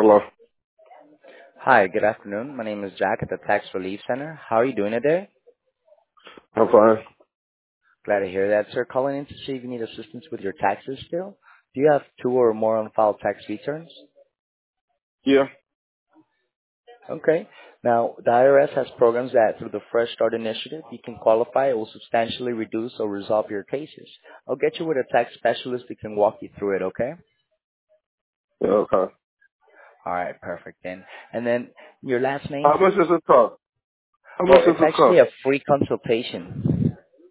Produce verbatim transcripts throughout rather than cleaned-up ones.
Hello. Hi, good afternoon. My name is Jack at the Tax Relief Center. How are you doing today? I'm fine. Glad to hear that, sir. Calling in to see if you need assistance with your taxes still. Do you have two or more unfiled tax returns? Yeah. Okay. Now, the I R S has programs that through the Fresh Start Initiative, you can qualify. It will substantially reduce or resolve your cases. I'll get you with a tax specialist who can walk you through it, okay? Yeah. Okay. All right, perfect then. And then your last name? How much does it cost? How Well, much does it's it actually cost? a free consultation.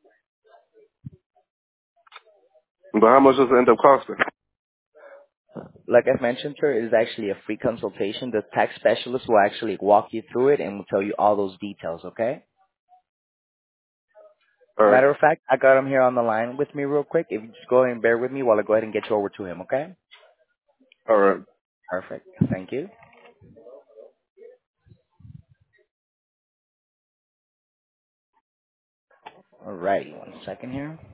But how much does it end up costing? Like I've mentioned, sir, it is actually a free consultation. The tax specialist will actually walk you through it and will tell you all those details, okay? All right. Matter of fact, I got him here on the line with me real quick. If you just go ahead and bear with me while I go ahead and get you over to him, okay? All right. Perfect. Thank you. All right, one second here.